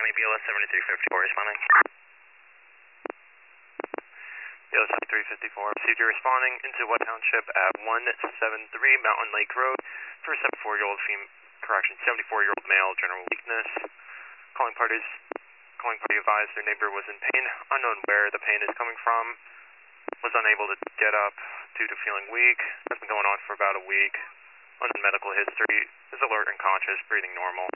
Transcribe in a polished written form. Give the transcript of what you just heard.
County BLS 7354 responding. BLS 7354, received you responding into What Township at 173 Mountain Lake Road for a 74-year-old 74-year-old male, general weakness. Calling party advised their neighbor was in pain, unknown where the pain is coming from, was unable to get up due to feeling weak, has been going on for about a week. Unknown medical history, is alert and conscious, breathing normal.